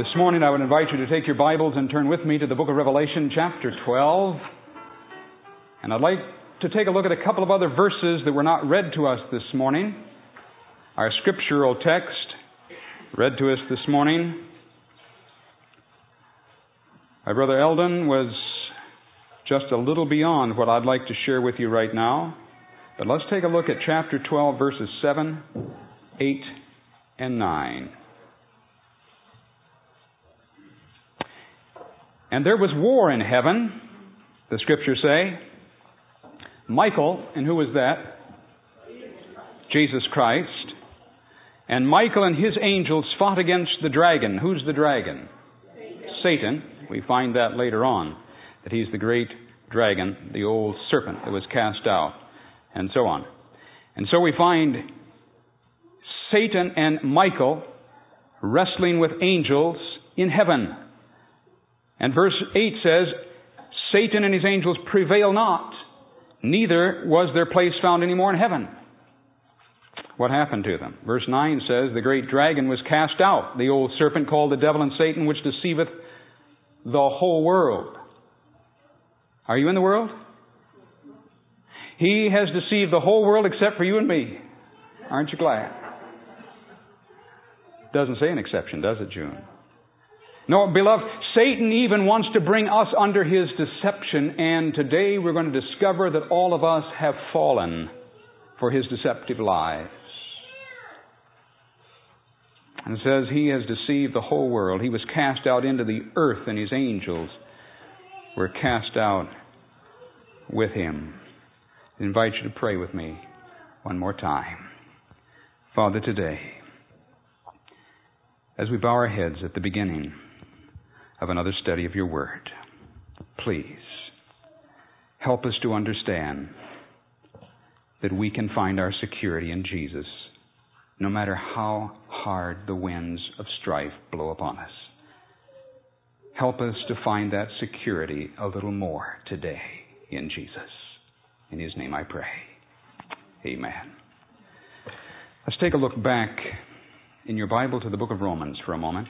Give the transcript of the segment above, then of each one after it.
This morning I would invite you to take your Bibles and turn with me to the book of Revelation, chapter 12. And I'd like to take a look at a couple of other verses that were not read to us this morning. Our scriptural text read to us this morning by Brother Eldon was just a little beyond what I'd like to share with you right now. But let's take a look at chapter 12, verses 7, 8, and 9. And there was war in heaven, the Scriptures say. Michael, and who was that? Jesus Christ. And Michael and his angels fought against the dragon. Who's the dragon? Satan. We find that later on, that he's the great dragon, the old serpent that was cast out, and so on. And so we find Satan and Michael wrestling with angels in heaven. And verse 8 says, Satan and his angels prevail not, neither was their place found any more in heaven. What happened to them? Verse 9 says, the great dragon was cast out, the old serpent called the devil and Satan, which deceiveth the whole world. Are you in the world? He has deceived the whole world except for you and me. Aren't you glad? Doesn't say an exception, does it, June? No, beloved, Satan even wants to bring us under his deception, and today we're going to discover that all of us have fallen for his deceptive lies. And it says he has deceived the whole world. He was cast out into the earth, and his angels were cast out with him. I invite you to pray with me one more time. Father, today, as we bow our heads at the beginning of another study of your word, please help us to understand that we can find our security in Jesus no matter how hard the winds of strife blow upon us. Help us to find that security a little more today in Jesus. In his name I pray. Amen. Let's take a look back in your Bible to the book of Romans for a moment.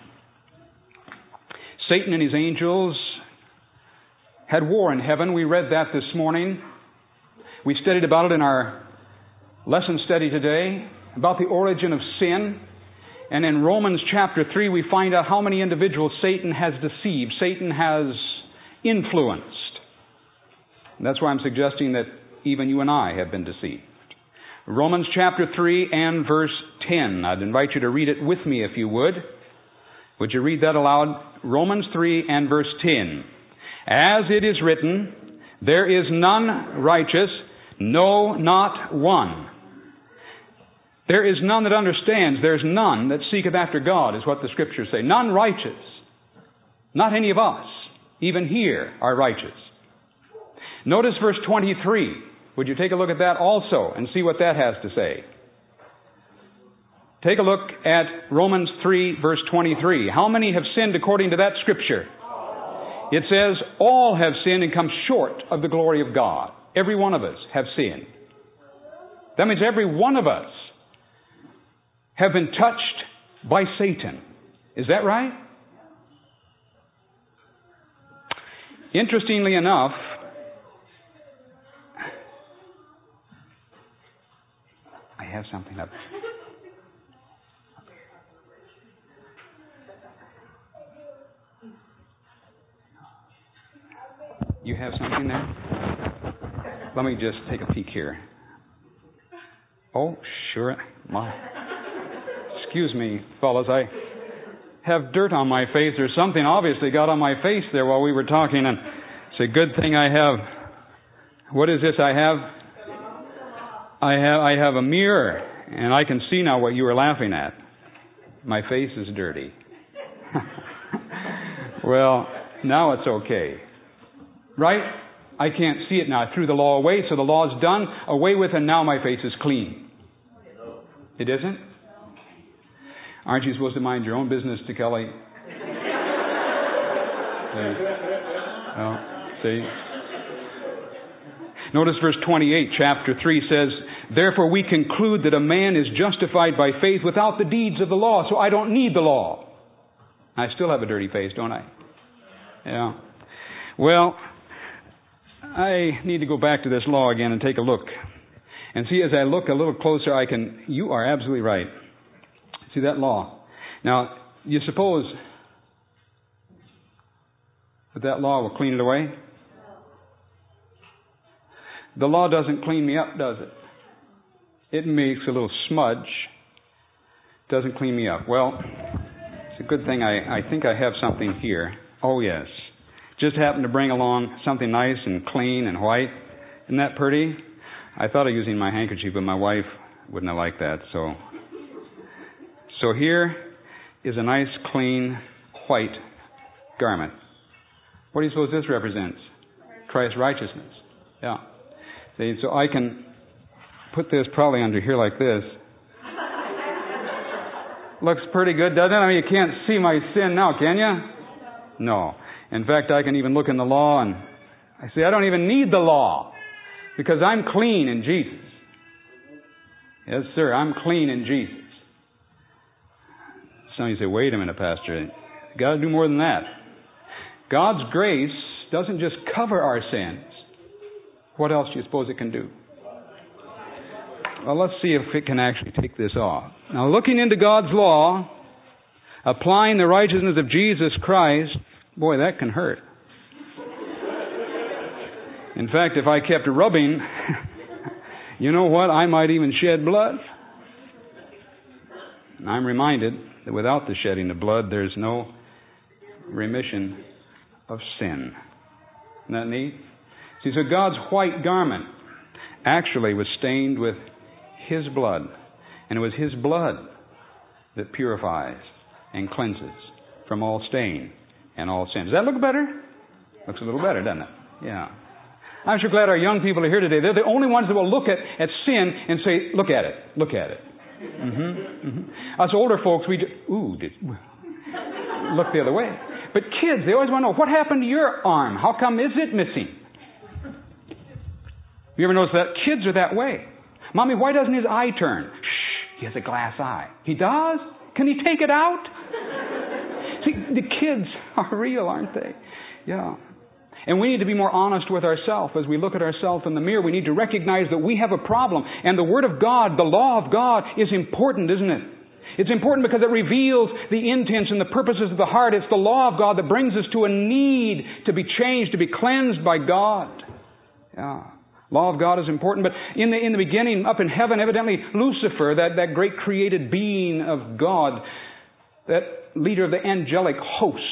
Satan and his angels had war in heaven. We read that this morning. We studied about it in our lesson study today, about the origin of sin. And in Romans chapter 3, we find out how many individuals Satan has deceived, Satan has influenced. And that's why I'm suggesting that even you and I have been deceived. Romans chapter 3 and verse 10. I'd invite you to read it with me if you would. Would you read that aloud? Romans 3 and verse 10. As it is written, there is none righteous, no, not one. There is none that understands. There's none that seeketh after God, is what the Scriptures say. None righteous. Not any of us, even here, are righteous. Notice verse 23. Would you take a look at that also and see what that has to say? Take a look at Romans 3, verse 23. How many have sinned according to that Scripture? It says, all have sinned and come short of the glory of God. Every one of us have sinned. That means every one of us have been touched by Satan. Is that right? Interestingly enough, I have something up. You have something there? Let me just take a peek here. Oh, sure. Excuse me, fellas. I have dirt on my face. There's something obviously got on my face there while we were talking, and it's a good thing I have. What is this I have? I have a mirror, and I can see now what you were laughing at. My face is dirty. Well, now it's okay. Right? I can't see it now. I threw the law away, so the law's done, away with, and now my face is clean. It isn't? Aren't you supposed to mind your own business to Kelly? See? Notice verse 28, chapter 3 says, therefore we conclude that a man is justified by faith without the deeds of the law. So I don't need the law. I still have a dirty face, don't I? Yeah. Well, I need to go back to this law again and take a look. And see, as I look a little closer, you are absolutely right. See that law. Now, you suppose that law will clean it away? The law doesn't clean me up, does it? It makes a little smudge. Doesn't clean me up. Well, it's a good thing I think I have something here. Oh, yes. Just happened to bring along something nice and clean and white. Isn't that pretty? I thought of using my handkerchief, but my wife wouldn't have liked that. So here is a nice, clean, white garment. What do you suppose this represents? Christ's righteousness. Yeah. See, so I can put this probably under here like this. Looks pretty good, doesn't it? I mean, you can't see my sin now, can you? No. In fact, I can even look in the law and I say, I don't even need the law because I'm clean in Jesus. Yes, sir, I'm clean in Jesus. Some of you say, wait a minute, Pastor. You've got to do more than that. God's grace doesn't just cover our sins. What else do you suppose it can do? Well, let's see if it can actually take this off. Now, looking into God's law, applying the righteousness of Jesus Christ, boy, that can hurt. In fact, if I kept rubbing, you know what? I might even shed blood. And I'm reminded that without the shedding of blood, there's no remission of sin. Isn't that neat? See, so God's white garment actually was stained with His blood. And it was His blood that purifies and cleanses from all stain and all sin. Does that look better? Looks a little better, doesn't it? Yeah. I'm sure glad our young people are here today. They're the only ones that will look at sin and say, look at it, look at it. Us older folks, look the other way. But kids, they always want to know, what happened to your arm? How come is it missing? You ever notice that? Kids are that way. Mommy, why doesn't his eye turn? Shh, he has a glass eye. He does? Can he take it out? See, the kids are real, aren't they? Yeah. And we need to be more honest with ourselves. As we look at ourselves in the mirror, we need to recognize that we have a problem. And the Word of God, the law of God, is important, isn't it? It's important because it reveals the intents and the purposes of the heart. It's the law of God that brings us to a need to be changed, to be cleansed by God. Yeah. Law of God is important, but in the beginning, up in heaven, evidently Lucifer, that great created being of God, that leader of the angelic hosts,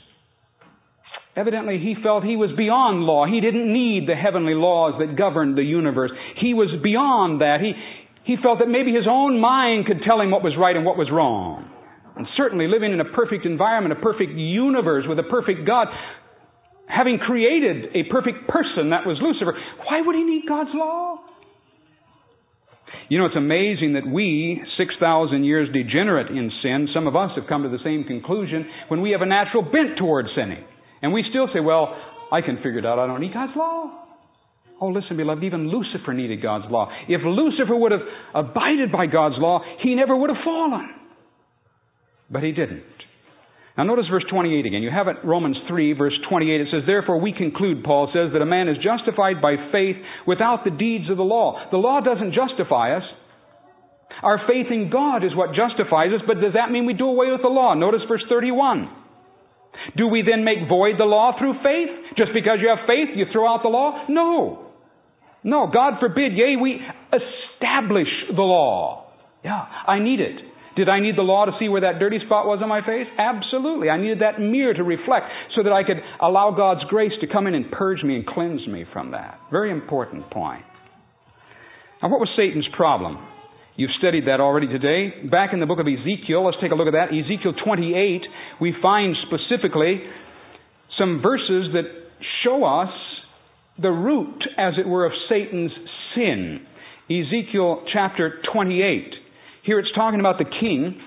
evidently he felt he was beyond law. He didn't need the heavenly laws that governed the universe. He was beyond that. He felt that maybe his own mind could tell him what was right and what was wrong. And certainly living in a perfect environment, a perfect universe with a perfect God, having created a perfect person, that was Lucifer, why would he need God's law? You know, it's amazing that we, 6,000 years degenerate in sin, some of us have come to the same conclusion when we have a natural bent towards sinning. And we still say, well, I can figure it out. I don't need God's law. Oh, listen, beloved, even Lucifer needed God's law. If Lucifer would have abided by God's law, he never would have fallen. But he didn't. Now notice verse 28 again. You have it, Romans 3, verse 28. It says, therefore we conclude, Paul says, that a man is justified by faith without the deeds of the law. The law doesn't justify us. Our faith in God is what justifies us, but does that mean we do away with the law? Notice verse 31. Do we then make void the law through faith? Just because you have faith, you throw out the law? No. No, God forbid. Yea, we establish the law. Yeah, I need it. Did I need the law to see where that dirty spot was on my face? Absolutely. I needed that mirror to reflect so that I could allow God's grace to come in and purge me and cleanse me from that. Very important point. Now, what was Satan's problem? You've studied that already today. Back in the book of Ezekiel, let's take a look at that. Ezekiel 28, we find specifically some verses that show us the root, as it were, of Satan's sin. Ezekiel chapter 28. Here it's talking about the king.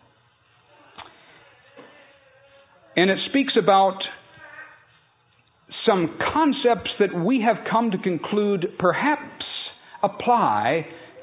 And it speaks about some concepts that we have come to conclude perhaps apply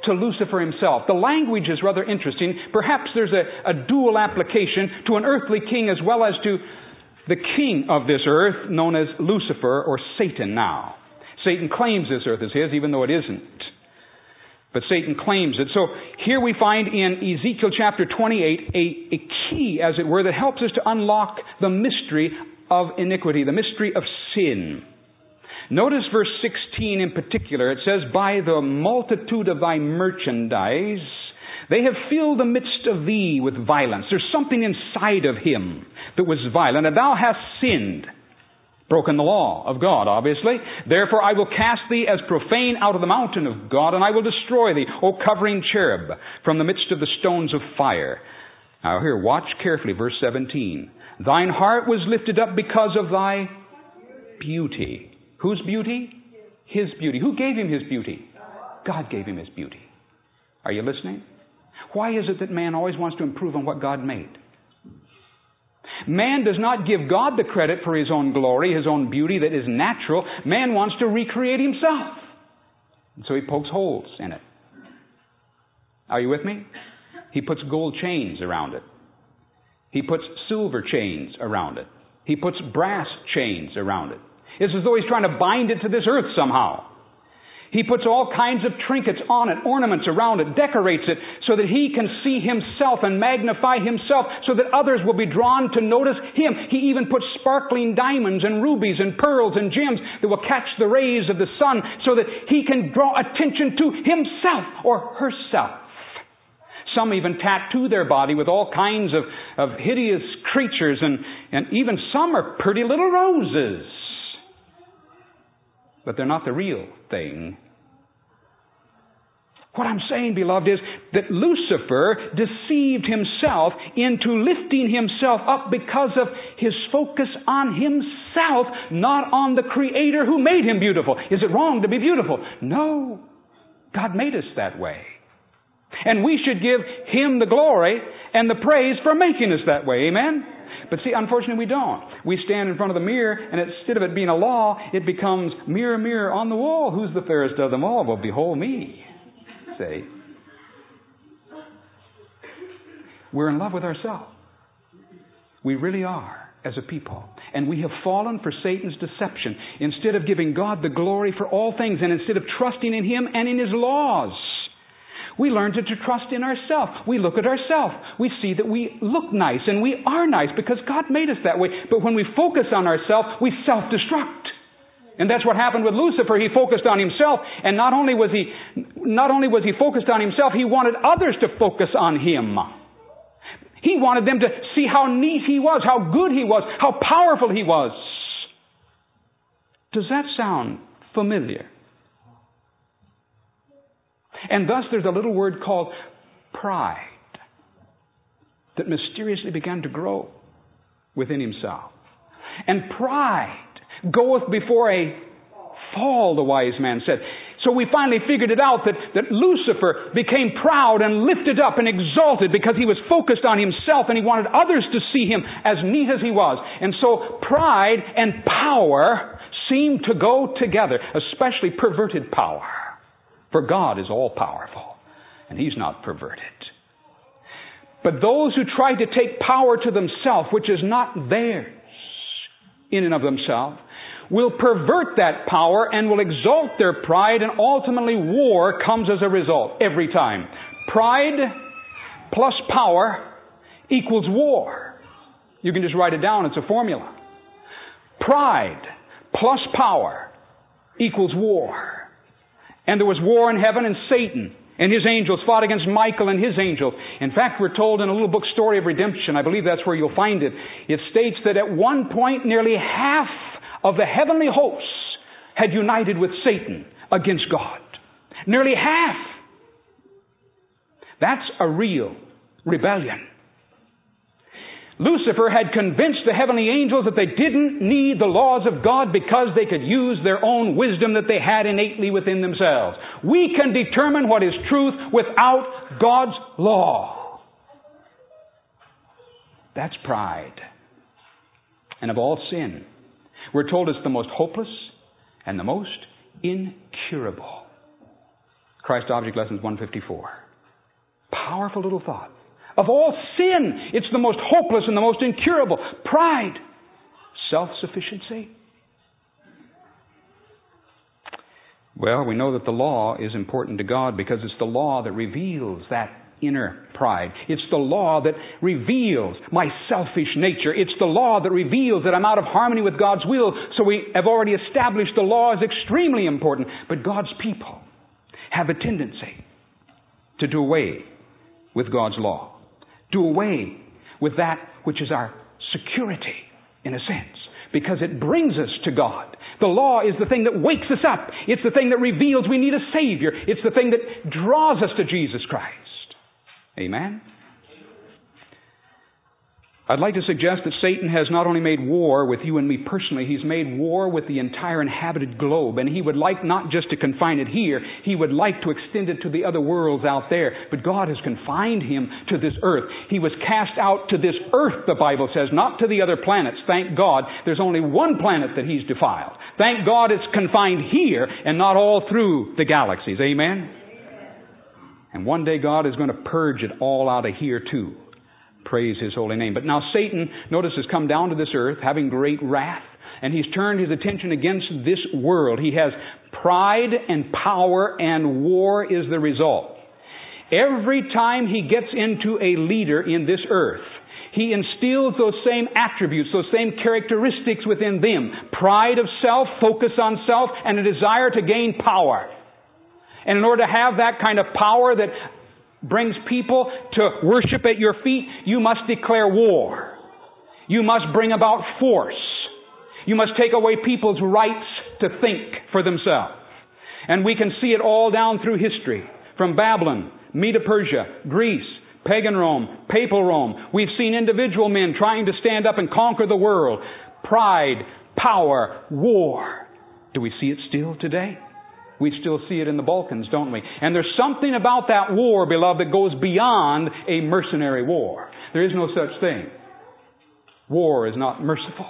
to Lucifer himself. The language is rather interesting. Perhaps there's a dual application to an earthly king as well as to the king of this earth, known as Lucifer or Satan now. Satan claims this earth is his, even though it isn't. But Satan claims it. So here we find in Ezekiel chapter 28 a key, as it were, that helps us to unlock the mystery of iniquity, the mystery of sin. Notice verse 16 in particular. It says, by the multitude of thy merchandise, they have filled the midst of thee with violence. There's something inside of him that was violent, and thou hast sinned. Broken the law of God, obviously. Therefore I will cast thee as profane out of the mountain of God, and I will destroy thee, O covering cherub, from the midst of the stones of fire. Now here, watch carefully, verse 17. Thine heart was lifted up because of thy beauty. Whose beauty? His beauty. Who gave him his beauty? God gave him his beauty. Are you listening? Why is it that man always wants to improve on what God made? Man does not give God the credit for his own glory, his own beauty that is natural. Man wants to recreate himself. And so he pokes holes in it. Are you with me? He puts gold chains around it. He puts silver chains around it. He puts brass chains around it. It's as though he's trying to bind it to this earth somehow. He puts all kinds of trinkets on it, ornaments around it, decorates it so that he can see himself and magnify himself so that others will be drawn to notice him. He even puts sparkling diamonds and rubies and pearls and gems that will catch the rays of the sun so that he can draw attention to himself or herself. Some even tattoo their body with all kinds of hideous creatures, and even some are pretty little roses. But they're not the real thing. What I'm saying, beloved, is that Lucifer deceived himself into lifting himself up because of his focus on himself, not on the Creator who made him beautiful. Is it wrong to be beautiful? No. God made us that way. And we should give him the glory and the praise for making us that way. Amen? But see, unfortunately we don't. We stand in front of the mirror, and instead of it being a law, it becomes, mirror, mirror on the wall, who's the fairest of them all? Well, behold me. Say, we're in love with ourselves. We really are, as a people. And we have fallen for Satan's deception. Instead of giving God the glory for all things, and instead of trusting in him and in his laws, we learn to trust in ourselves. We look at ourselves. We see that we look nice, and we are nice because God made us that way. But when we focus on ourselves, we self-destruct. And that's what happened with Lucifer. He focused on himself, and not only was he focused on himself, he wanted others to focus on him. He wanted them to see how neat he was, how good he was, how powerful he was. Does that sound familiar? And thus there's a little word called pride that mysteriously began to grow within himself. And pride goeth before a fall, the wise man said. So we finally figured it out that Lucifer became proud and lifted up and exalted because he was focused on himself and he wanted others to see him as neat as he was. And so pride and power seemed to go together, especially perverted power. For God is all-powerful, and he's not perverted. But those who try to take power to themselves, which is not theirs in and of themselves, will pervert that power and will exalt their pride, and ultimately war comes as a result every time. Pride plus power equals war. You can just write it down. It's a formula. Pride plus power equals war. And there was war in heaven, and Satan and his angels fought against Michael and his angels. In fact, we're told in a little book, Story of Redemption, I believe that's where you'll find it, it states that at one point nearly half of the heavenly hosts had united with Satan against God. Nearly half. That's a real rebellion. Lucifer had convinced the heavenly angels that they didn't need the laws of God because they could use their own wisdom that they had innately within themselves. We can determine what is truth without God's law. That's pride. And of all sin, we're told it's the most hopeless and the most incurable. Christ Object Lessons 154. Powerful little thought. Of all sin, it's the most hopeless and the most incurable. Pride. Self-sufficiency. Well, we know that the law is important to God because it's the law that reveals that inner pride. It's the law that reveals my selfish nature. It's the law that reveals that I'm out of harmony with God's will. So we have already established the law is extremely important. But God's people have a tendency to do away with God's law. Do away with that which is our security, in a sense, because it brings us to God. The law is the thing that wakes us up. It's the thing that reveals we need a Savior. It's the thing that draws us to Jesus Christ. Amen? I'd like to suggest that Satan has not only made war with you and me personally, he's made war with the entire inhabited globe. And he would like not just to confine it here, he would like to extend it to the other worlds out there. But God has confined him to this earth. He was cast out to this earth, the Bible says, not to the other planets. Thank God there's only one planet that he's defiled. Thank God it's confined here and not all through the galaxies. Amen? And one day God is going to purge it all out of here too. Praise His holy name. But now Satan, notice, has come down to this earth having great wrath, and he's turned his attention against this world. He has pride and power, and war is the result. Every time he gets into a leader in this earth, he instills those same attributes, those same characteristics within them. Pride of self, focus on self, and a desire to gain power. And in order to have that kind of power that brings people to worship at your feet, you must declare war. You must bring about force. You must take away people's rights to think for themselves. And we can see it all down through history. From Babylon, Medo-Persia, Greece, pagan Rome, papal Rome. We've seen individual men trying to stand up and conquer the world. Pride, power, war. Do we see it still today? We still see it in the Balkans, don't we? And there's something about that war, beloved, that goes beyond a mercenary war. There is no such thing. War is not merciful.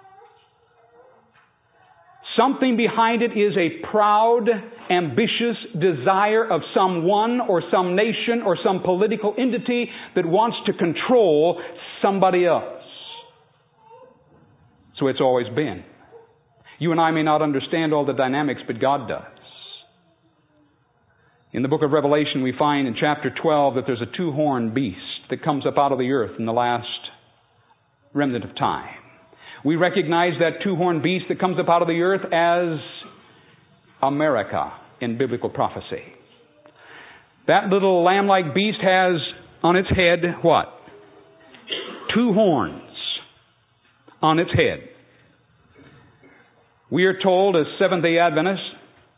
Something behind it is a proud, ambitious desire of someone or some nation or some political entity that wants to control somebody else. So it's always been. You and I may not understand all the dynamics, but God does. In the book of Revelation, we find in chapter 12 that there's a two-horned beast that comes up out of the earth in the last remnant of time. We recognize that two-horned beast that comes up out of the earth as America in biblical prophecy. That little lamb-like beast has on its head what? Two horns on its head. We are told as Seventh-day Adventists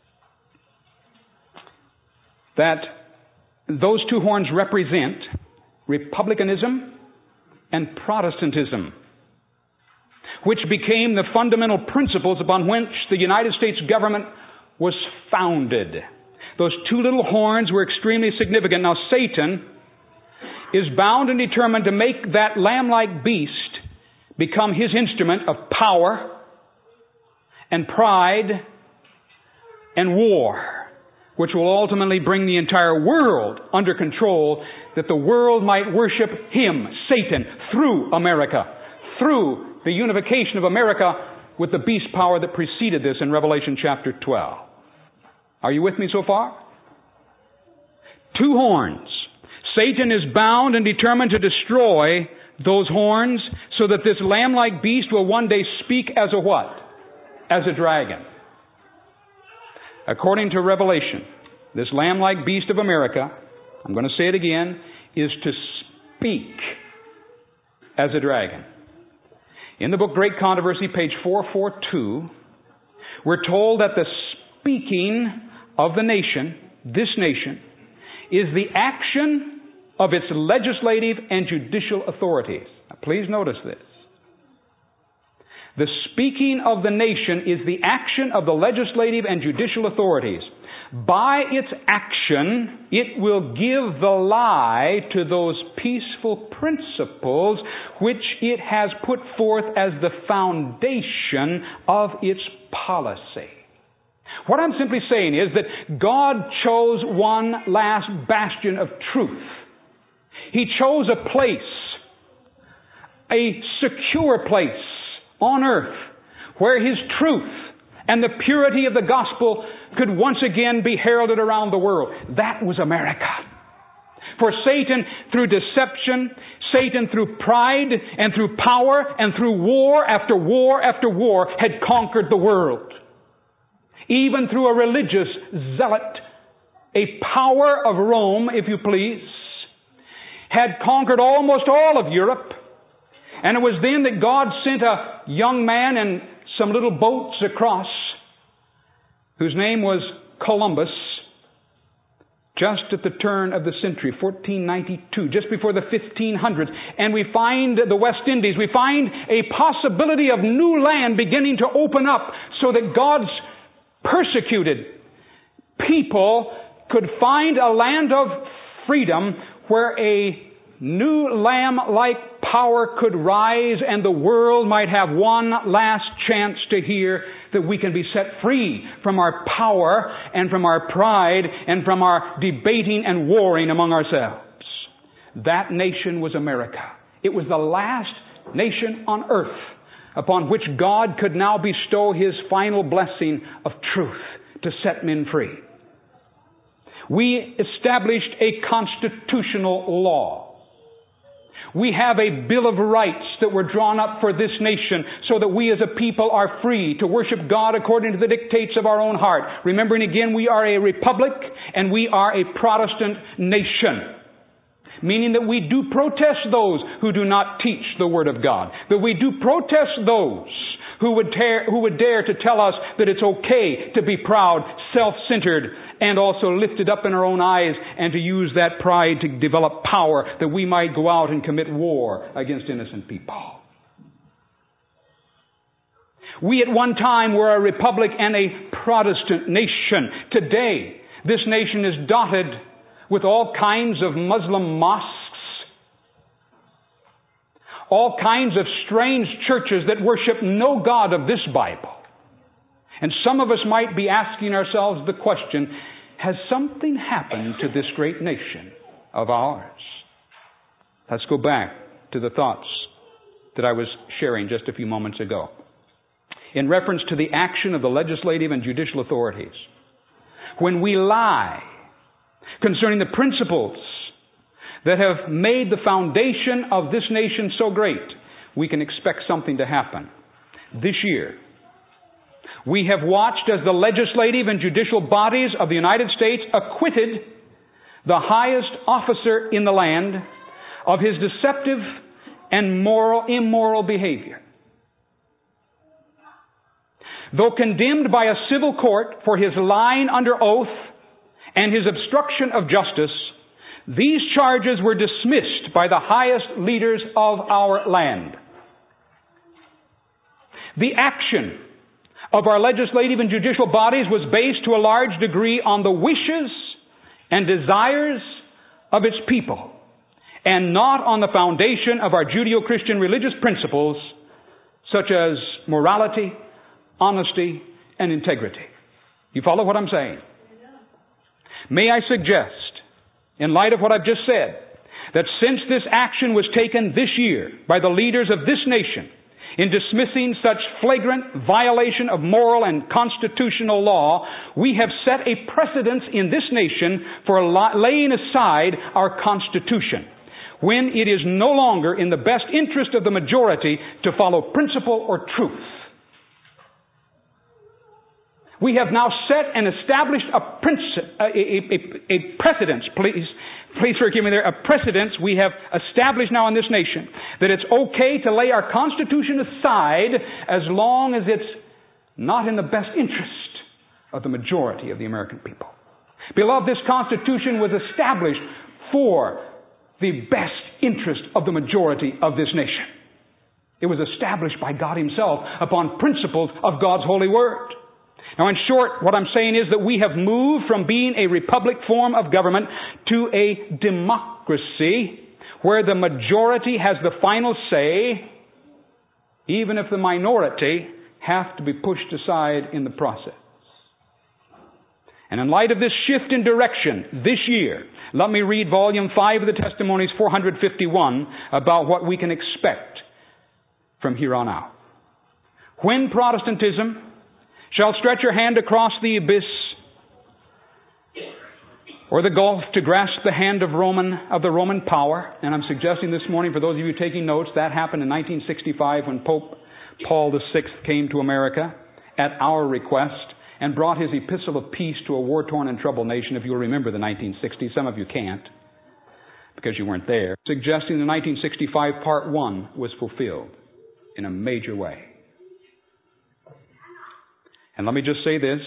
that those two horns represent republicanism and Protestantism, which became the fundamental principles upon which the United States government was founded. Those two little horns were extremely significant. Now Satan is bound and determined to make that lamb-like beast become his instrument of power and pride and war, which will ultimately bring the entire world under control, that the world might worship him, Satan, through America, through the unification of America with the beast power that preceded this in Revelation chapter 12. Are you with me so far? Two horns. Satan is bound and determined to destroy those horns so that this lamb-like beast will one day speak as a what? As a dragon. According to Revelation, this lamb-like beast of America, I'm going to say it again, is to speak as a dragon. In the book Great Controversy, page 442, we're told that the speaking of the nation, this nation, is the action of its legislative and judicial authorities. Now, please notice this. The speaking of the nation is the action of the legislative and judicial authorities. By its action, it will give the lie to those peaceful principles which it has put forth as the foundation of its policy. What I'm simply saying is that God chose one last bastion of truth. He chose a place, a secure place on earth where His truth and the purity of the gospel could once again be heralded around the world. That was America. For Satan, through deception, Satan through pride and through power and through war after war after war had conquered the world. Even through a religious zealot, a power of Rome, if you please, had conquered almost all of Europe. And it was then that God sent a young man and some little boats across, whose name was Columbus, just at the turn of the century, 1492, just before the 1500s. And we find the West Indies, we find a possibility of new land beginning to open up so that God's persecuted people could find a land of freedom where a new lamb-like power could rise and the world might have one last chance to hear that we can be set free from our power and from our pride and from our debating and warring among ourselves. That nation was America. It was the last nation on earth upon which God could now bestow His final blessing of truth to set men free. We established a constitutional law. We have a Bill of Rights that were drawn up for this nation so that we as a people are free to worship God according to the dictates of our own heart. Remembering again, we are a republic and we are a Protestant nation. Meaning that we do protest those who do not teach the Word of God. That we do protest those who would dare to tell us that it's okay to be proud, self-centered, and also lifted up in our own eyes and to use that pride to develop power that we might go out and commit war against innocent people. We at one time were a republic and a Protestant nation. Today, this nation is dotted with all kinds of Muslim mosques, all kinds of strange churches that worship no God of this Bible. And some of us might be asking ourselves the question, has something happened to this great nation of ours? Let's go back to the thoughts that I was sharing just a few moments ago. In reference to the action of the legislative and judicial authorities. When we lie concerning the principles that have made the foundation of this nation so great, we can expect something to happen. This year, we have watched as the legislative and judicial bodies of the United States acquitted the highest officer in the land of his deceptive and immoral behavior. Though condemned by a civil court for his lying under oath and his obstruction of justice, these charges were dismissed by the highest leaders of our land. The action of our legislative and judicial bodies was based to a large degree on the wishes and desires of its people, and not on the foundation of our Judeo-Christian religious principles such as morality, honesty, and integrity. You follow what I'm saying? May I suggest, in light of what I've just said, that since this action was taken this year by the leaders of this nation in dismissing such flagrant violation of moral and constitutional law, we have set a precedence in this nation for laying aside our Constitution, when it is no longer in the best interest of the majority to follow principle or truth. We have now set and established a precedence, please forgive me there, a precedence we have established now in this nation, that it's okay to lay our Constitution aside as long as it's not in the best interest of the majority of the American people. Beloved, this Constitution was established for the best interest of the majority of this nation. It was established by God Himself upon principles of God's holy Word. Now, in short, what I'm saying is that we have moved from being a republic form of government to a democracy where the majority has the final say, even if the minority have to be pushed aside in the process. And in light of this shift in direction this year, let me read volume 5 of the Testimonies, 451, about what we can expect from here on out. When Protestantism shall stretch her hand across the abyss or the gulf to grasp the hand of the Roman power, and I'm suggesting this morning for those of you taking notes, that happened in 1965 when Pope Paul VI came to America at our request and brought his epistle of peace to a war-torn and troubled nation. If you'll remember the 1960s, some of you can't because you weren't there. Suggesting the 1965 Part 1 was fulfilled in a major way. And let me just say this,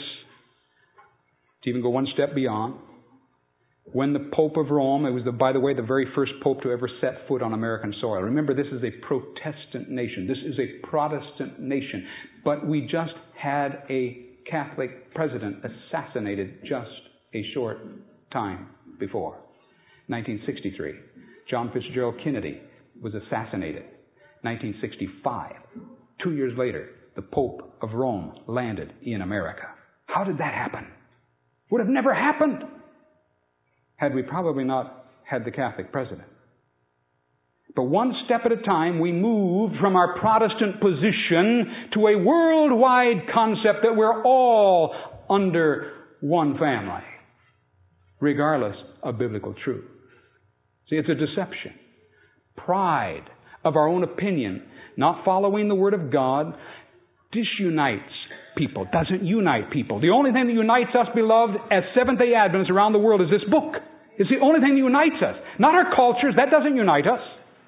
to even go one step beyond. When the Pope of Rome, it was, by the way, the very first Pope to ever set foot on American soil. Remember, this is a Protestant nation. This is a Protestant nation. But we just had a Catholic president assassinated just a short time before. 1963. John Fitzgerald Kennedy was assassinated. 1965. 2 years later, the Pope of Rome landed in America. How did that happen? Would have never happened had we probably not had the Catholic president. But one step at a time, we moved from our Protestant position to a worldwide concept that we're all under one family, regardless of biblical truth. See, it's a deception. Pride of our own opinion, not following the Word of God, disunites people, doesn't unite people. The only thing that unites us, beloved, as Seventh-day Adventists around the world is this book. It's the only thing that unites us. Not our cultures, that doesn't unite us.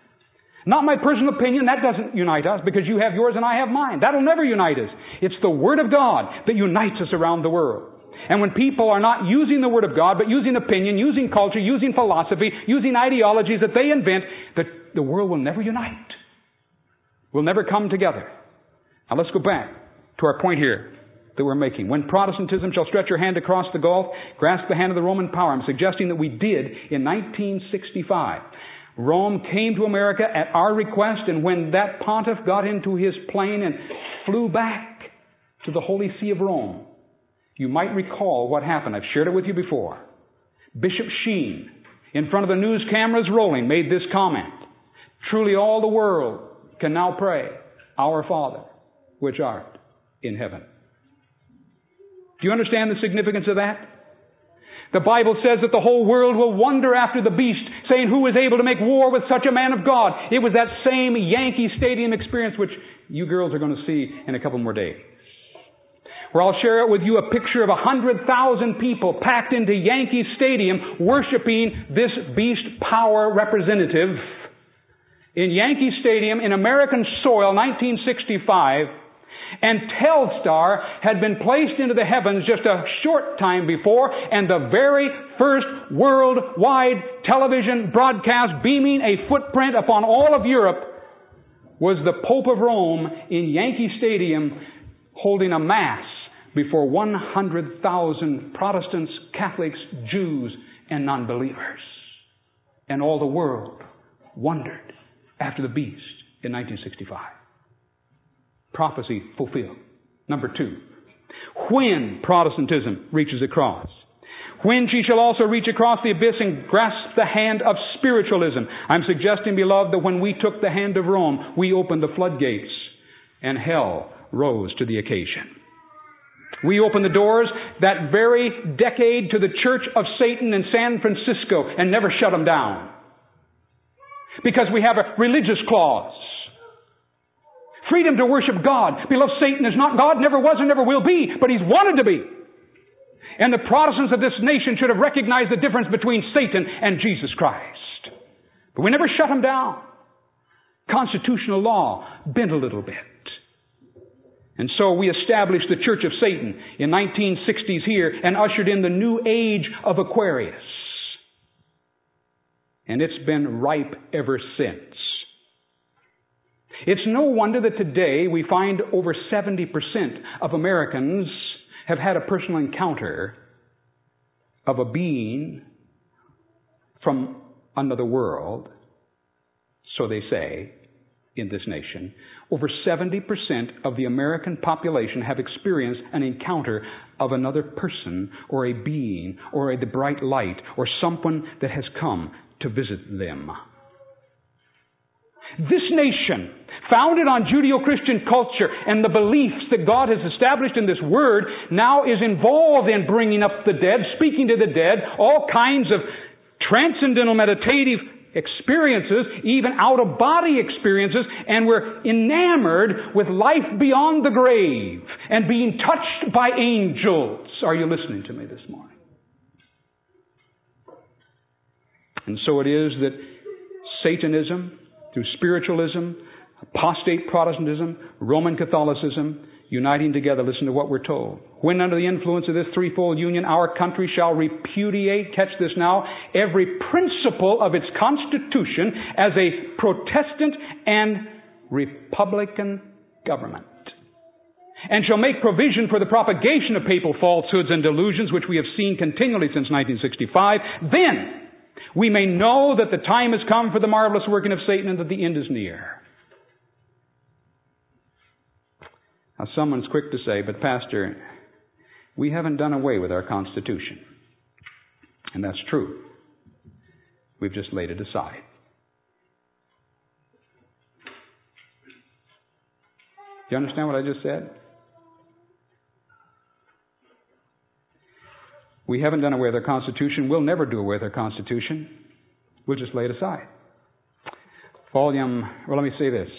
Not my personal opinion, that doesn't unite us because you have yours and I have mine. That'll never unite us. It's the Word of God that unites us around the world. And when people are not using the Word of God, but using opinion, using culture, using philosophy, using ideologies that they invent, the world will never unite. We'll never come together. Now let's go back to our point here that we're making. When Protestantism shall stretch her hand across the gulf, grasp the hand of the Roman power. I'm suggesting that we did in 1965. Rome came to America at our request, and when that pontiff got into his plane and flew back to the Holy See of Rome, you might recall what happened. I've shared it with you before. Bishop Sheen, in front of the news cameras rolling, made this comment: "Truly all the world can now pray, Our Father, which art in heaven." Do you understand the significance of that? The Bible says that the whole world will wonder after the beast, saying, "Who is able to make war with such a man of God?" It was that same Yankee Stadium experience, which you girls are going to see in a couple more days, where I'll share with you a picture of 100,000 people packed into Yankee Stadium worshiping this beast power representative. In Yankee Stadium, in American soil, 1965, and Telstar had been placed into the heavens just a short time before, and the very first worldwide television broadcast beaming a footprint upon all of Europe was the Pope of Rome in Yankee Stadium holding a Mass before 100,000 Protestants, Catholics, Jews, and non-believers. And all the world wondered after the beast in 1965. Prophecy fulfilled. Number 2, when Protestantism reaches across, when she shall also reach across the abyss and grasp the hand of spiritualism. I'm suggesting, beloved, that when we took the hand of Rome, we opened the floodgates and hell rose to the occasion. We opened the doors that very decade to the Church of Satan in San Francisco and never shut them down, because we have a religious clause. Freedom to worship God. Beloved, Satan is not God, never was and never will be, but he's wanted to be. And the Protestants of this nation should have recognized the difference between Satan and Jesus Christ. But we never shut him down. Constitutional law bent a little bit. And so we established the Church of Satan in 1960s here and ushered in the new age of Aquarius. And it's been ripe ever since. It's no wonder that today we find over 70% of Americans have had a personal encounter of a being from another world, so they say, in this nation, over 70% of the American population have experienced an encounter of another person or a being or the bright light or someone that has come to visit them. This nation, founded on Judeo-Christian culture and the beliefs that God has established in this Word, now is involved in bringing up the dead, speaking to the dead, all kinds of transcendental meditative experiences, even out-of-body experiences, and we're enamored with life beyond the grave and being touched by angels. Are you listening to me this morning? And so it is that Satanism, through spiritualism, apostate Protestantism, Roman Catholicism, uniting together, listen to what we're told. When under the influence of this threefold union, our country shall repudiate, catch this now, every principle of its constitution as a Protestant and Republican government, and shall make provision for the propagation of papal falsehoods and delusions, which we have seen continually since 1965, then we may know that the time has come for the marvelous working of Satan and that the end is near. Now, someone's quick to say, but Pastor, we haven't done away with our Constitution. And that's true. We've just laid it aside. Do you understand what I just said? We haven't done away with our Constitution. We'll never do away with our Constitution. We'll just lay it aside. Well, let me say this.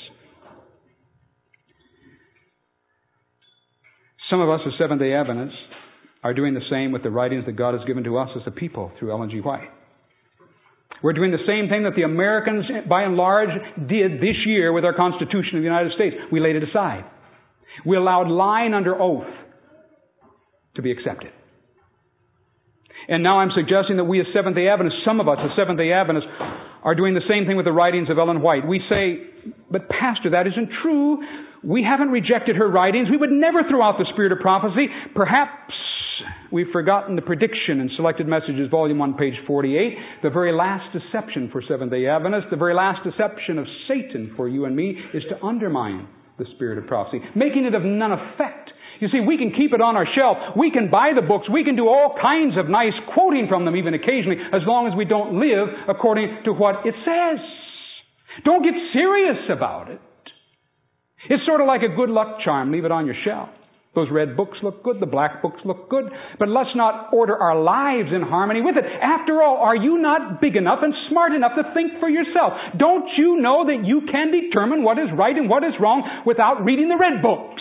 Some of us as Seventh-day Adventists are doing the same with the writings that God has given to us as a people through Ellen G. White. We're doing the same thing that the Americans, by and large, did this year with our Constitution of the United States. We laid it aside. We allowed lying under oath to be accepted. And now I'm suggesting that we as Seventh-day Adventists, some of us as Seventh-day Adventists, are doing the same thing with the writings of Ellen White. We say, but Pastor, that isn't true. We haven't rejected her writings. We would never throw out the spirit of prophecy. Perhaps we've forgotten the prediction in Selected Messages, Volume 1, page 48. The very last deception for Seventh-day Adventists, the very last deception of Satan for you and me is to undermine the spirit of prophecy, making it of none effect. You see, we can keep it on our shelf. We can buy the books. We can do all kinds of nice quoting from them even occasionally, as long as we don't live according to what it says. Don't get serious about it. It's sort of like a good luck charm. Leave it on your shelf. Those red books look good. The black books look good. But let's not order our lives in harmony with it. After all, are you not big enough and smart enough to think for yourself? Don't you know that you can determine what is right and what is wrong without reading the red books?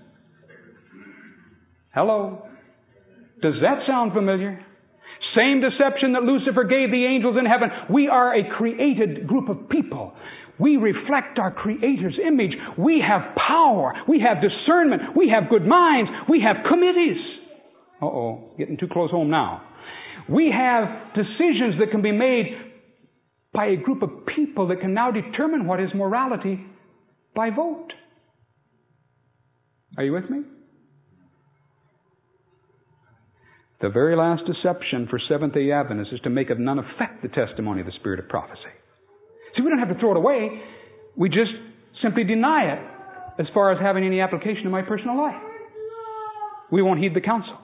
Hello? Does that sound familiar? Same deception that Lucifer gave the angels in heaven. We are a created group of people. We reflect our Creator's image. We have power. We have discernment. We have good minds. We have committees. Getting too close home now. We have decisions that can be made by a group of people that can now determine what is morality by vote. Are you with me? The very last deception for Seventh-day Adventists is to make of none effect the testimony of the spirit of prophecy. See, we don't have to throw it away. We just simply deny it as far as having any application in my personal life. We won't heed the counsel.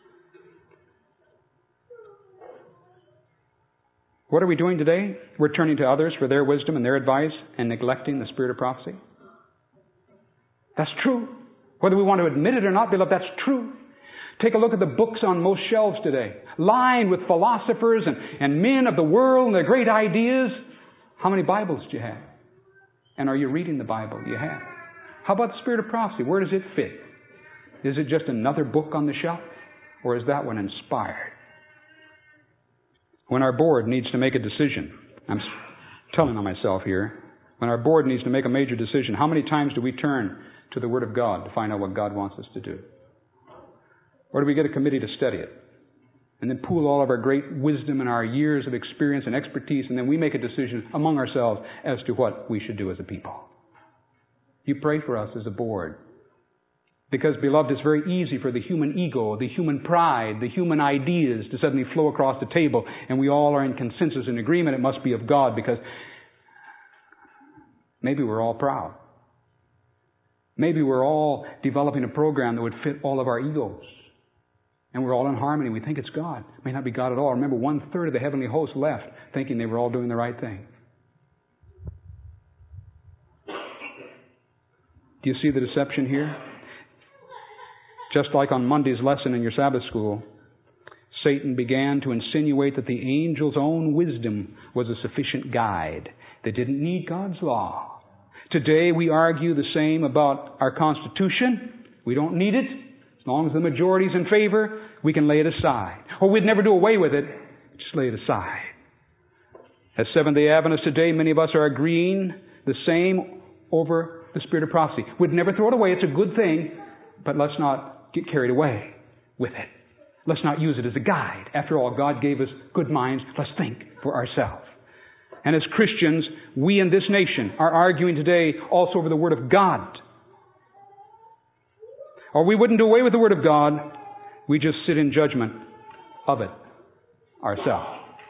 What are we doing today? We're turning to others for their wisdom and their advice and neglecting the spirit of prophecy. That's true. Whether we want to admit it or not, beloved, that's true. Take a look at the books on most shelves today, lined with philosophers and men of the world and their great ideas. How many Bibles do you have? And are you reading the Bible you have? How about the spirit of prophecy? Where does it fit? Is it just another book on the shelf? Or is that one inspired? When our board needs to make a decision, I'm telling on myself here, when our board needs to make a major decision, how many times do we turn to the Word of God to find out what God wants us to do? Or do we get a committee to study it? And then pool all of our great wisdom and our years of experience and expertise, and then we make a decision among ourselves as to what we should do as a people. You pray for us as a board. Because, beloved, it's very easy for the human ego, the human pride, the human ideas to suddenly flow across the table, and we all are in consensus and agreement it must be of God, because Maybe we're all proud. Maybe we're all developing a program that would fit all of our egos. And we're all in harmony. We think it's God. It may not be God at all. Remember, 1/3 of the heavenly host left thinking they were all doing the right thing. Do you see the deception here? Just like on Monday's lesson in your Sabbath school, Satan began to insinuate that the angel's own wisdom was a sufficient guide. They didn't need God's law. Today we argue the same about our Constitution. We don't need it. As long as the majority's in favor, we can lay it aside. Or we'd never do away with it. Just lay it aside. As Seventh-day Adventists today, many of us are agreeing the same over the spirit of prophecy. We'd never throw it away. It's a good thing. But let's not get carried away with it. Let's not use it as a guide. After all, God gave us good minds. Let's think for ourselves. And as Christians, we in this nation are arguing today also over the Word of God. Or we wouldn't do away with the Word of God. We just sit in judgment of it ourselves.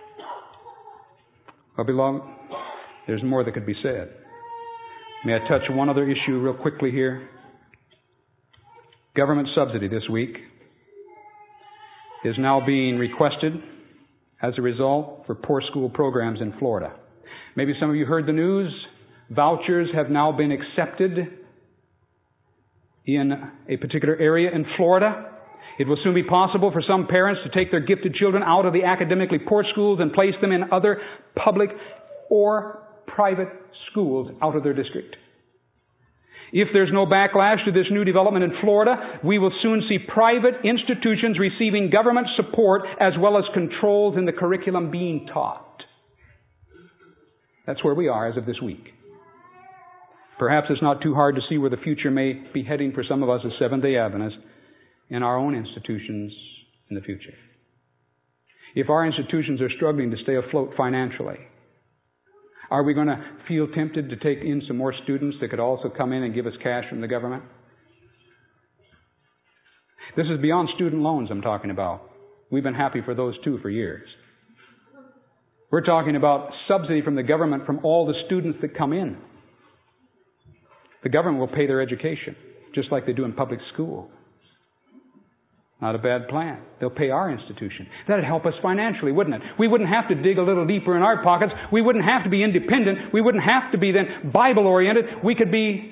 Well, beloved, there's more that could be said. May I touch one other issue real quickly here? Government subsidy this week is now being requested as a result for poor school programs in Florida. Maybe some of you heard the news. Vouchers have now been accepted in a particular area in Florida. It will soon be possible for some parents to take their gifted children out of the academically poor schools and place them in other public or private schools out of their district. If there's no backlash to this new development in Florida, we will soon see private institutions receiving government support as well as controls in the curriculum being taught. That's where we are as of this week. Perhaps it's not too hard to see where the future may be heading for some of us as Seventh-day Adventists in our own institutions in the future. If our institutions are struggling to stay afloat financially, are we going to feel tempted to take in some more students that could also come in and give us cash from the government? This is beyond student loans I'm talking about. We've been happy for those too for years. We're talking about subsidy from the government from all the students that come in. The government will pay their education, just like they do in public school. Not a bad plan. They'll pay our institution. That'd help us financially, wouldn't it? We wouldn't have to dig a little deeper in our pockets. We wouldn't have to be independent. We wouldn't have to be then Bible-oriented. We could be,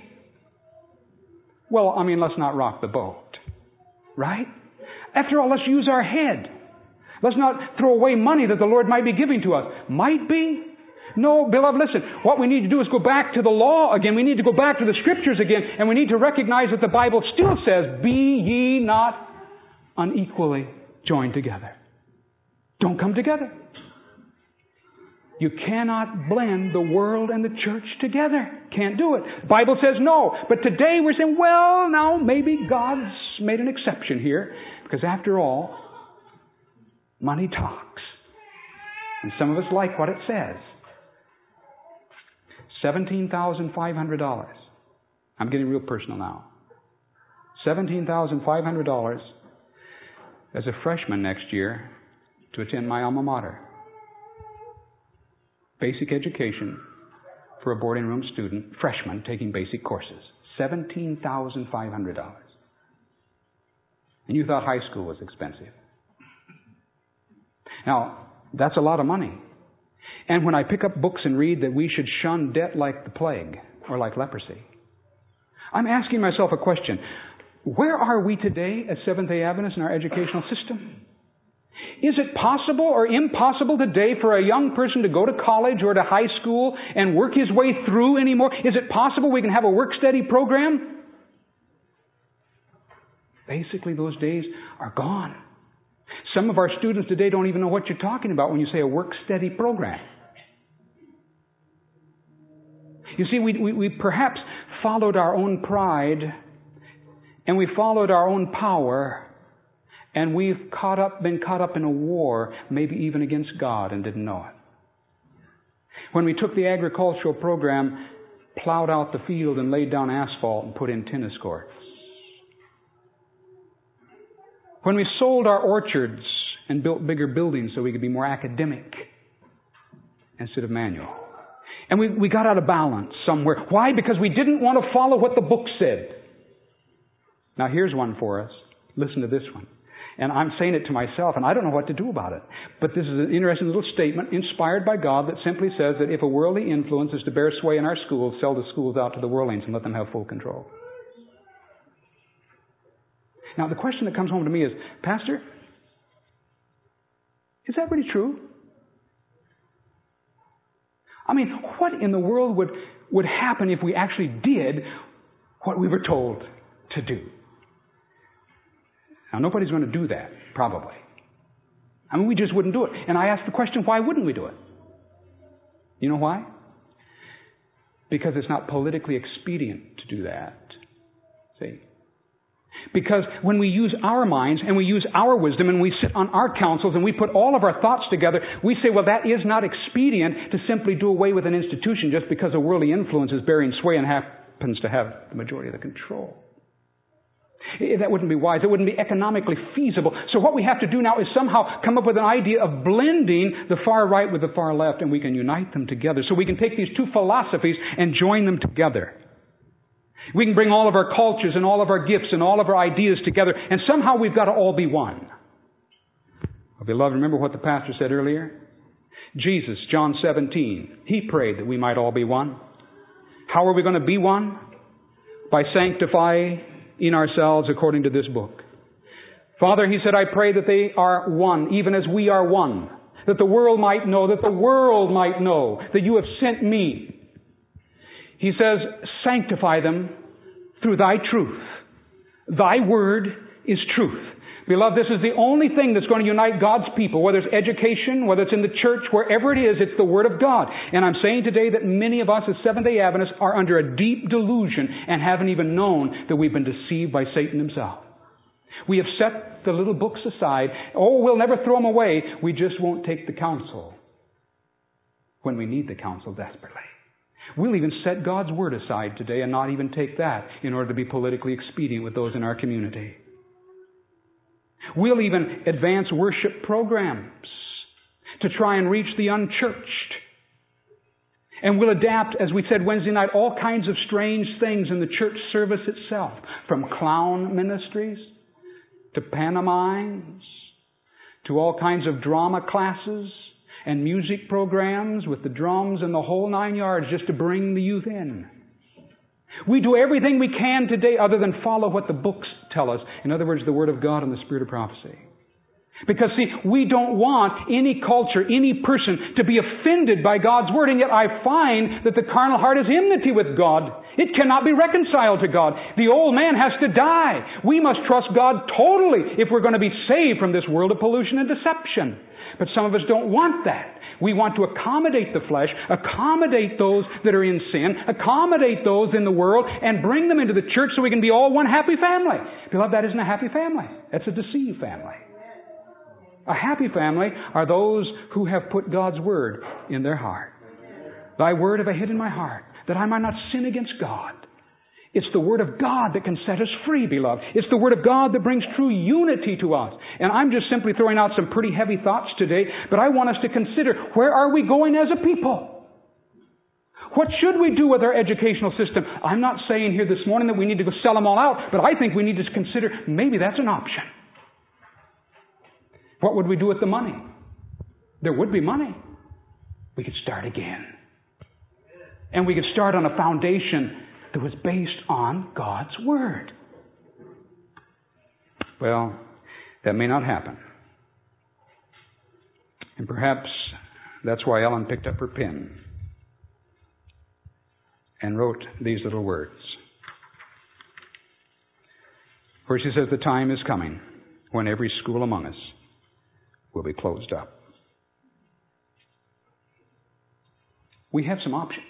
let's not rock the boat. Right? After all, let's use our head. Let's not throw away money that the Lord might be giving to us. Might be? No, beloved, listen. What we need to do is go back to the law again. We need to go back to the Scriptures again. And we need to recognize that the Bible still says, "Be ye not unequally joined together." Don't come together. You cannot blend the world and the church together. Can't do it. The Bible says no. But today we're saying, well, now maybe God's made an exception here. Because after all, money talks. And some of us like what it says. $17,500. I'm getting real personal now. $17,500 as a freshman next year to attend my alma mater. Basic education for a boarding room student, freshman, taking basic courses. $17,500. And you thought high school was expensive. Now, that's a lot of money. And when I pick up books and read that we should shun debt like the plague or like leprosy, I'm asking myself a question. Where are we today as Seventh-day Adventists in our educational system? Is it possible or impossible today for a young person to go to college or to high school and work his way through anymore? Is it possible we can have a work-study program? Basically, those days are gone. Some of our students today don't even know what you're talking about when you say a work-study program. You see, we perhaps followed our own pride and we followed our own power, and we've been caught up in a war, maybe even against God, and didn't know it. When we took the agricultural program, plowed out the field and laid down asphalt and put in tennis courts. When we sold our orchards and built bigger buildings so we could be more academic instead of manual. And we got out of balance somewhere. Why? Because we didn't want to follow what the book said. Now here's one for us. Listen to this one. And I'm saying it to myself, and I don't know what to do about it. But this is an interesting little statement inspired by God that simply says that if a worldly influence is to bear sway in our schools, sell the schools out to the worldlings and let them have full control. Now the question that comes home to me is, Pastor, is that really true? I mean, what in the world would happen if we actually did what we were told to do? Now, nobody's going to do that, probably. I mean, we just wouldn't do it. And I ask the question, why wouldn't we do it? You know why? Because it's not politically expedient to do that. See? Because when we use our minds and we use our wisdom and we sit on our councils and we put all of our thoughts together, we say, well, that is not expedient to simply do away with an institution just because a worldly influence is bearing sway and happens to have the majority of the control. That wouldn't be wise. It wouldn't be economically feasible. So what we have to do now is somehow come up with an idea of blending the far right with the far left, and we can unite them together. So we can take these two philosophies and join them together. We can bring all of our cultures and all of our gifts and all of our ideas together, and somehow we've got to all be one. Well, beloved, remember what the pastor said earlier? Jesus, John 17, He prayed that we might all be one. How are we going to be one? By sanctifying in ourselves according to this book. Father, He said, I pray that they are one, even as we are one. That the world might know, that you have sent me. He says, sanctify them through Thy truth. Thy word is truth. Beloved, this is the only thing that's going to unite God's people, whether it's education, whether it's in the church, wherever it is, it's the Word of God. And I'm saying today that many of us as Seventh-day Adventists are under a deep delusion and haven't even known that we've been deceived by Satan himself. We have set the little books aside. Oh, we'll never throw them away. We just won't take the counsel when we need the counsel desperately. We'll even set God's Word aside today and not even take that in order to be politically expedient with those in our community. We'll even advance worship programs to try and reach the unchurched. And we'll adapt, as we said Wednesday night, all kinds of strange things in the church service itself, from clown ministries to pantomimes to all kinds of drama classes and music programs with the drums and the whole 9 yards just to bring the youth in. We do everything we can today other than follow what the books tell us. In other words, the Word of God and the Spirit of prophecy. Because, see, we don't want any culture, any person to be offended by God's Word. And yet I find that the carnal heart is enmity with God. It cannot be reconciled to God. The old man has to die. We must trust God totally if we're going to be saved from this world of pollution and deception. But some of us don't want that. We want to accommodate the flesh, accommodate those that are in sin, accommodate those in the world, and bring them into the church so we can be all one happy family. Beloved, that isn't a happy family. That's a deceived family. A happy family are those who have put God's Word in their heart. Thy Word have I hid in my heart, that I might not sin against God. It's the Word of God that can set us free, beloved. It's the Word of God that brings true unity to us. And I'm just simply throwing out some pretty heavy thoughts today, but I want us to consider, where are we going as a people? What should we do with our educational system? I'm not saying here this morning that we need to go sell them all out, but I think we need to consider maybe that's an option. What would we do with the money? There would be money. We could start again. And we could start on a foundation that was based on God's Word. Well, that may not happen. And perhaps that's why Ellen picked up her pen and wrote these little words. Where she says, the time is coming when every school among us will be closed up. We have some options.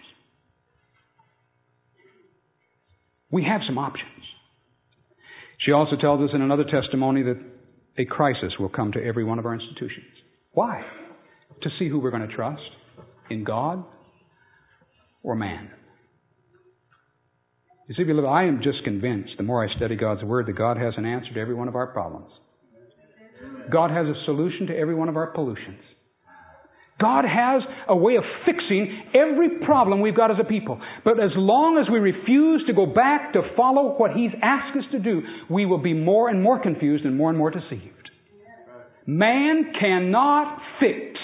We have some options. She also tells us in another testimony that a crisis will come to every one of our institutions. Why? To see who we're going to trust, in God or man. You see, beloved, I am just convinced, the more I study God's Word, that God has an answer to every one of our problems. God has a solution to every one of our pollutions. God has a way of fixing every problem we've got as a people. But as long as we refuse to go back to follow what He's asked us to do, we will be more and more confused and more deceived. Man cannot fix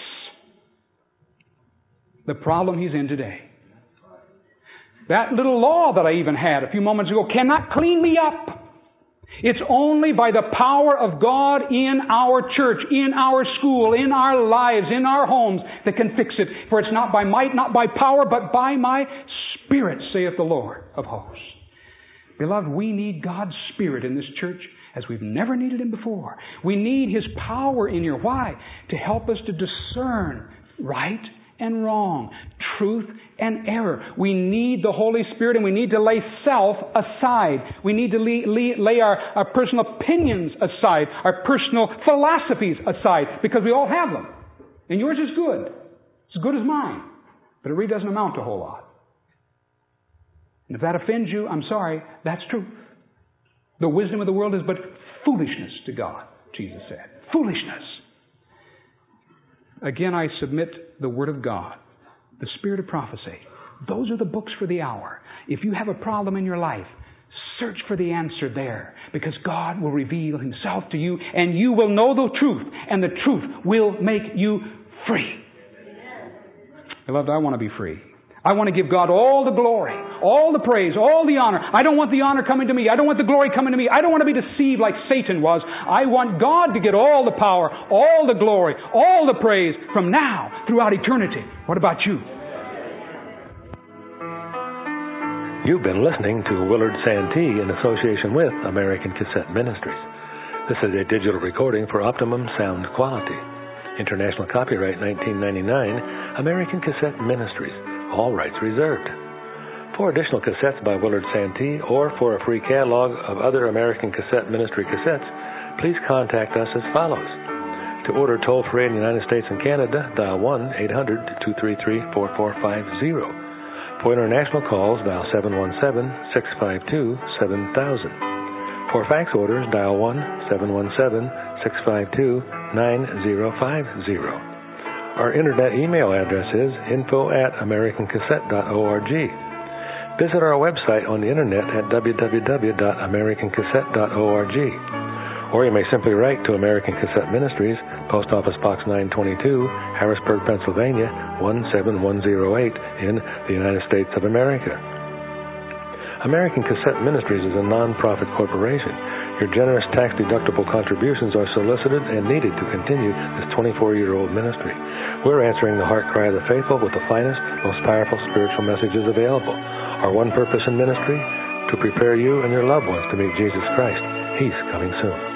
the problem he's in today. That little law that I even had a few moments ago cannot clean me up. It's only by the power of God in our church, in our school, in our lives, in our homes that can fix it. For it's not by might, not by power, but by my Spirit, saith the Lord of hosts. Beloved, we need God's Spirit in this church as we've never needed Him before. We need His power in here. Why? To help us to discern right and wrong, truth and error. We need the Holy Spirit, and we need to lay self aside. We need to lay our personal opinions aside, our personal philosophies aside, because we all have them. And yours is good. It's as good as mine. But it really doesn't amount to a whole lot. And if that offends you, I'm sorry, that's truth. The wisdom of the world is but foolishness to God, Jesus said. Foolishness. Again, I submit the Word of God, the Spirit of prophecy. Those are the books for the hour. If you have a problem in your life, search for the answer there, because God will reveal Himself to you, and you will know the truth, and the truth will make you free. Beloved, I want to be free. I want to give God all the glory, all the praise, all the honor. I don't want the honor coming to me. I don't want the glory coming to me. I don't want to be deceived like Satan was. I want God to get all the power, all the glory, all the praise from now throughout eternity. What about you? You've been listening to Willard Santee in association with American Cassette Ministries. This is a digital recording for optimum sound quality. International copyright 1999, American Cassette Ministries. All rights reserved. For additional cassettes by Willard Santee, or for a free catalog of other American Cassette Ministry cassettes, please contact us as follows. To order toll-free in the United States and Canada, dial 1-800-233-4450. For international calls, dial 717-652-7000. For fax orders, dial 1-717-652-9050. Our internet email address is info@americancassette.org. Visit our website on the internet at www.americancassette.org. Or you may simply write to American Cassette Ministries, Post Office Box 922, Harrisburg, Pennsylvania, 17108 in the United States of America. American Cassette Ministries is a non-profit corporation. Your generous tax-deductible contributions are solicited and needed to continue this 24-year-old ministry. We're answering the heart cry of the faithful with the finest, most powerful spiritual messages available. Our one purpose in ministry? To prepare you and your loved ones to meet Jesus Christ. He's coming soon.